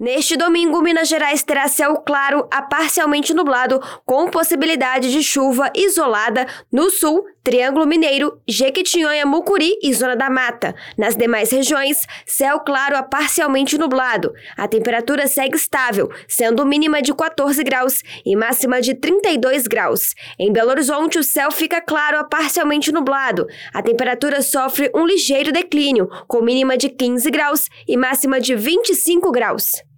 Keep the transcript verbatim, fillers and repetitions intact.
Neste domingo, Minas Gerais terá céu claro a parcialmente nublado, com possibilidade de chuva isolada no sul, Triângulo Mineiro, Jequitinhonha, Mucuri e Zona da Mata. Nas demais regiões, céu claro a parcialmente nublado. A temperatura segue estável, sendo mínima de quatorze graus e máxima de trinta e dois graus. Em Belo Horizonte, o céu fica claro a parcialmente nublado. A temperatura sofre um ligeiro declínio, com mínima de quinze graus e máxima de vinte e cinco graus.